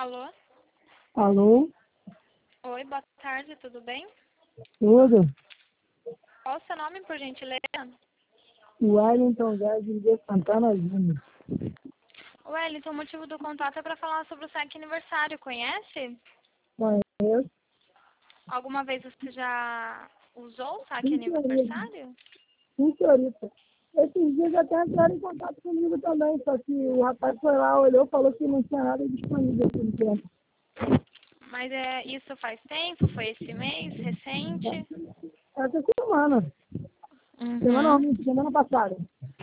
Alô? Alô? Oi, boa tarde, tudo bem? Tudo? Qual o seu nome, por gentileza? Wellington Guedes de Santana Júnior. Wellington, o motivo do contato é para falar sobre o saque aniversário, conhece? Conheço. Alguma vez você já usou o saque Sim, senhorita. aniversário? Sim, senhorita. Esses dias até entraram em contato comigo também, só que o rapaz foi lá, olhou, falou que não tinha nada disponível por enquanto. Mas isso faz tempo? Foi esse mês? Recente? Essa semana. Uhum. Semana passada.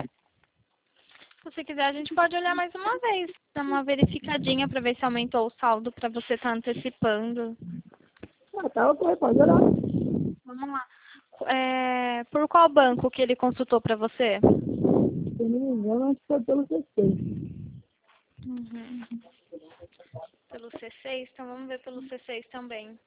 Se você quiser, a gente pode olhar mais uma vez, dar uma verificadinha para ver se aumentou o saldo para você estar antecipando. Ah, tá, ok, pode olhar. Vamos lá. Por qual banco que ele consultou para você? Se não me engano, acho que foi pelo C6. Uhum. Pelo C6? Então vamos ver pelo C6 também.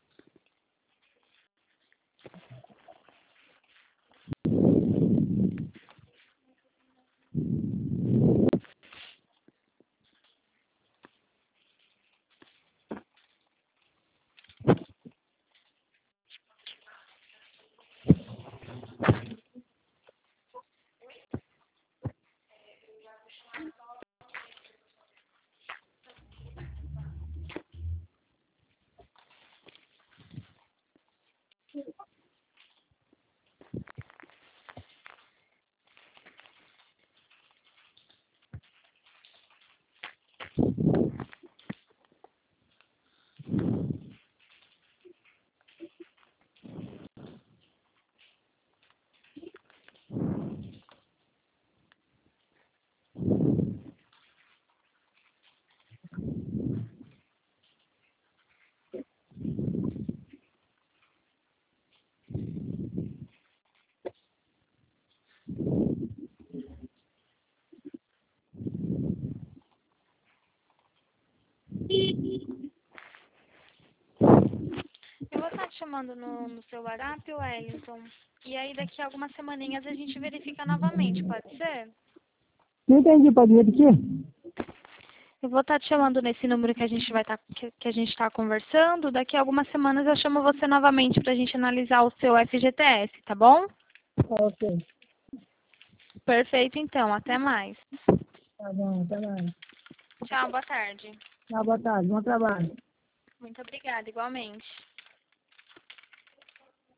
Eu vou estar te chamando no seu WhatsApp, Wellington. E aí daqui a algumas semaninhas a gente verifica novamente, pode ser? Não entendi, pode repetir? Eu vou estar te chamando nesse número que a gente vai estar que a gente está conversando. Daqui a algumas semanas eu chamo você novamente para a gente analisar o seu FGTS, tá bom? Tá, ok. Perfeito, então. Até mais. Tá bom, até mais. Tchau, boa tarde. Tá, boa tarde, bom trabalho. Muito obrigada, igualmente.